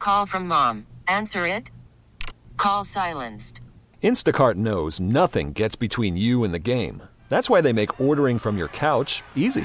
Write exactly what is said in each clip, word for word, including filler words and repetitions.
Call from mom. Answer it. Call silenced. Instacart knows nothing gets between you and the game. That's why they make ordering from your couch easy.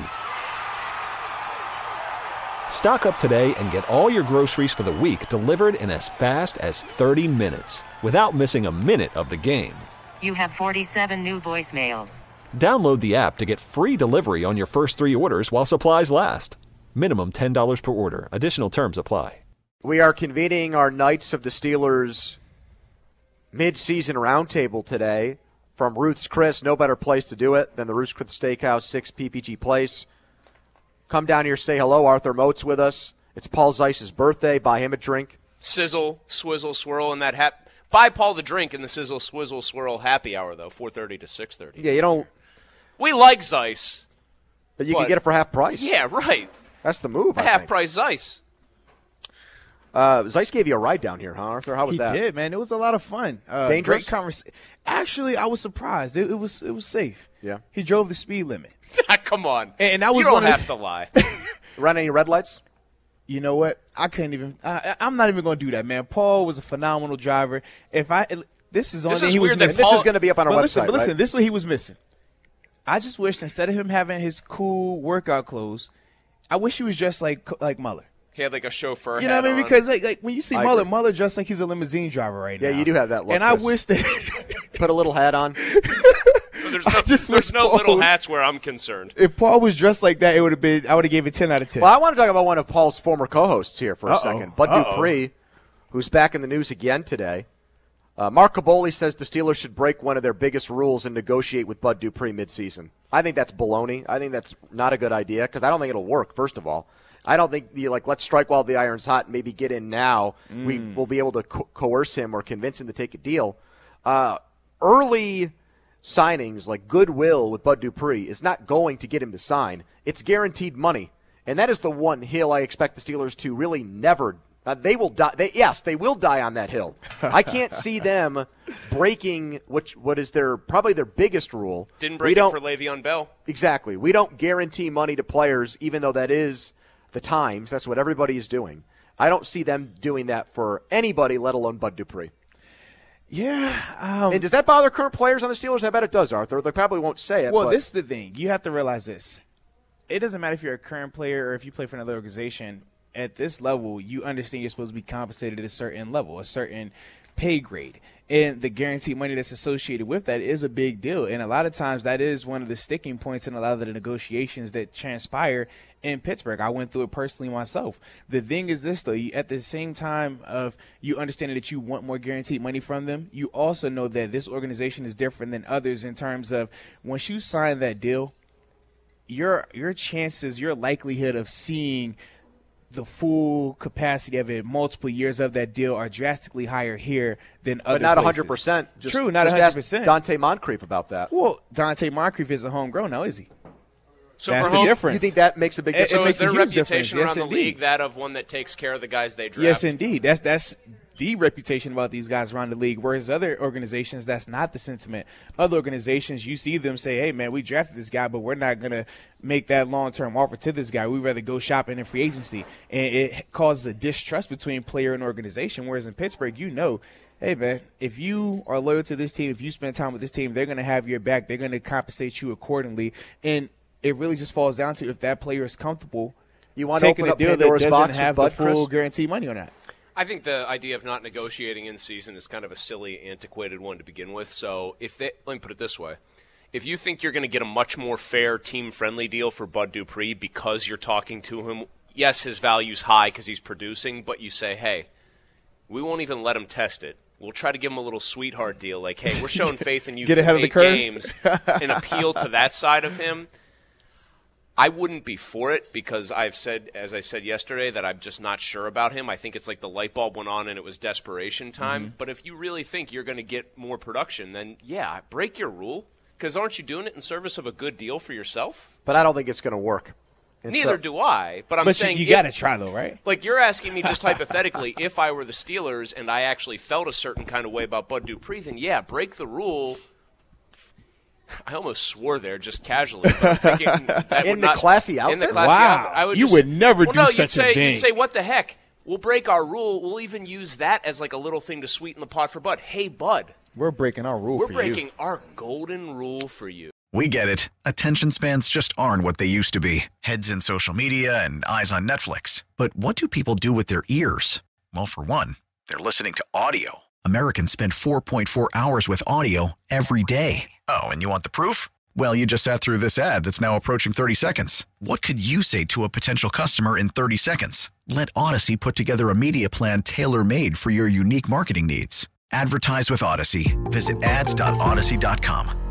Stock up today and get all your groceries for the week delivered in as fast as thirty minutes without missing a minute of the game. You have forty-seven new voicemails. Download the app to get free delivery on your first three orders while supplies last. Minimum ten dollars per order. Additional terms apply. We are convening our Knights of the Steelers mid-season roundtable today from Ruth's Chris. No better place to do it than the Ruth's Chris Steakhouse, six P P G Place. Come down here, say hello. Arthur Mote's with us. It's Paul Zeiss's birthday. Buy him a drink. Sizzle, swizzle, swirl, and that hap- buy Paul the drink in the sizzle, swizzle, swirl happy hour, though, four thirty to six thirty. Yeah, you don't. We like Zeiss. But you but, can get it for half price. Yeah, right. That's the move, I Half think. price Zeiss. Uh, Zeiss gave you a ride down here, huh, Arthur? How was he that? He did, man. It was a lot of fun. Uh, Dangerous? Great conversation. Actually, I was surprised. It, it was it was safe. Yeah. He drove the speed limit. Come on. And that was you don't one have of to lie. Run any red lights? You know what? I couldn't even. I, I'm not even going to do that, man. Paul was a phenomenal driver. If I, this is on. This there, is he was weird that missing. This Paul- is going to be up on our but website, listen, but listen, right? this is what he was missing. I just wished instead of him having his cool workout clothes, I wish he was dressed like like Muller. He had like a chauffeur You know hat what I mean? on. Because like, like when you see I Muller, agree. Muller dressed like he's a limousine driver right now. Yeah, you do have that look, And I Chris. wish that Put a little hat on. There's no, I just there's wish no Paul little was- hats where I'm concerned. if Paul was dressed like that, it would have been. I would have gave it ten out of ten. Well, I want to talk about one of Paul's former co-hosts here for a Uh-oh. second. Bud Uh-oh. Dupree, who's back in the news again today. Uh, Mark Caboli says the Steelers should break one of their biggest rules and negotiate with Bud Dupree midseason. I think that's baloney. I think that's not a good idea because I don't think it'll work, first of all. I don't think, you like, let's strike while the iron's hot and maybe get in now. Mm. We will be able to co- coerce him or convince him to take a deal. Uh, early signings like goodwill with Bud Dupree is not going to get him to sign. It's guaranteed money. And that is the one hill I expect the Steelers to really never uh, they will die. They, yes, they will die on that hill. I can't see them breaking which what is their probably their biggest rule. Didn't We break it don't- for Le'Veon Bell. Exactly. We don't guarantee money to players, even though that is the times. That's what everybody is doing. I don't see them doing that for anybody, let alone Bud Dupree. Yeah. Um, And does that bother current players on the Steelers? I bet it does, Arthur. They probably won't say it. well, but this is the thing. You have to realize this. It doesn't matter if you're a current player or if you play for another organization. At this level, you understand you're supposed to be compensated at a certain level, a certain pay grade. And the guaranteed money that's associated with that is a big deal. And a lot of times that is one of the sticking points in a lot of the negotiations that transpire in Pittsburgh. I went through it personally myself. The thing is this, though, you, at the same time of you understanding that you want more guaranteed money from them, you also know that this organization is different than others in terms of once you sign that deal, your your chances, your likelihood of seeing the full capacity of it, multiple years of that deal are drastically higher here than other but not places. one hundred percent. Just, True, not just one hundred ask percent. Dante Moncrief about that. Well, Dante Moncrief is a homegrown now, is he? So That's for the home, difference. You think that makes a big It- difference? it So makes is their a huge reputation difference. around Yes, the league indeed. that of one that takes care of the guys they draft? Yes, indeed. That's that's the reputation about these guys around the league. Whereas other organizations, that's not the sentiment. Other organizations, you see them say, "Hey, man, we drafted this guy, but we're not going to make that long-term offer to this guy. We'd rather go shopping in free agency," and it causes a distrust between player and organization. Whereas in Pittsburgh, you know, hey, man, if you are loyal to this team, if you spend time with this team, they're going to have your back. They're going to compensate you accordingly, and it really just falls down to if that player is comfortable You want to taking open a up deal that Pandora's doesn't box have with the Bud, full Chris? guarantee money or not. I think the idea of not negotiating in season is kind of a silly, antiquated one to begin with. So if they, let me put it this way. If you think you're going to get a much more fair, team-friendly deal for Bud Dupree because you're talking to him, yes, his value's high because he's producing, but you say, hey, we won't even let him test it. We'll try to give him a little sweethart deal, like, hey, we're showing faith in you Get through ahead of the eight curve. games and appeal to that side of him. I wouldn't be for it because I've said, as I said yesterday, that I'm just not sure about him. I think it's like the light bulb went on and it was desperation time. Mm-hmm. But if you really think you're going to get more production, then, yeah, break your rule. Because aren't you doing it in service of a good deal for yourself? But I don't think it's going to work. And Neither so- do I. But I'm But saying you, if- you got to try, though, right? Like, you're asking me just hypothetically, if I were the Steelers and I actually felt a certain kind of way about Bud Dupree, then, yeah, break the rule. I almost swore there just casually. But I'm thinking that In would the not, classy In the outfit? classy Wow. outfit. I would You just, would never well, do no, such you'd a say, thing. You'd say, what the heck? We'll break our rule. We'll even use that as like a little thing to sweeten the pot for Bud. Hey, Bud. We're breaking our rule We're for breaking you. our golden rule for you. We get it. Attention spans just aren't what they used to be. Heads in social media and eyes on Netflix. But what do people do with their ears? Well, for one, they're listening to audio. Americans spend four point four hours with audio every day. Oh, and you want the proof? Well, you just sat through this ad that's now approaching thirty seconds. What could you say to a potential customer in thirty seconds? Let Odyssey put together a media plan tailor-made for your unique marketing needs. Advertise with Odyssey. Visit ads dot odyssey dot com.